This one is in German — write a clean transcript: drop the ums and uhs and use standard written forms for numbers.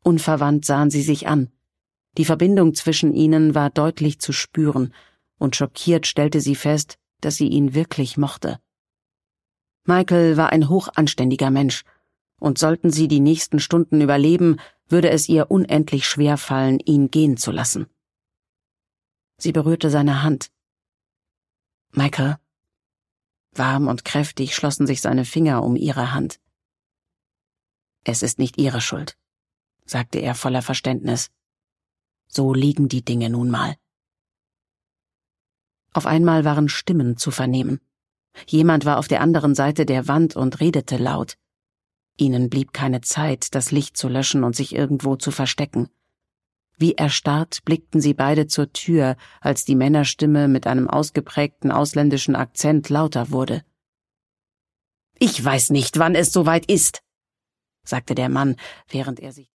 Unverwandt sahen sie sich an. Die Verbindung zwischen ihnen war deutlich zu spüren, und schockiert stellte sie fest, dass sie ihn wirklich mochte. Michael war ein hochanständiger Mensch, und sollten sie die nächsten Stunden überleben, würde es ihr unendlich schwer fallen, ihn gehen zu lassen. Sie berührte seine Hand. »Michael?« Warm und kräftig schlossen sich seine Finger um ihre Hand. »Es ist nicht Ihre Schuld«, sagte er voller Verständnis. »So liegen die Dinge nun mal.« Auf einmal waren Stimmen zu vernehmen. Jemand war auf der anderen Seite der Wand und redete laut. Ihnen blieb keine Zeit, das Licht zu löschen und sich irgendwo zu verstecken. Wie erstarrt blickten sie beide zur Tür, als die Männerstimme mit einem ausgeprägten ausländischen Akzent lauter wurde. »Ich weiß nicht, wann es soweit ist«, sagte der Mann, während er sich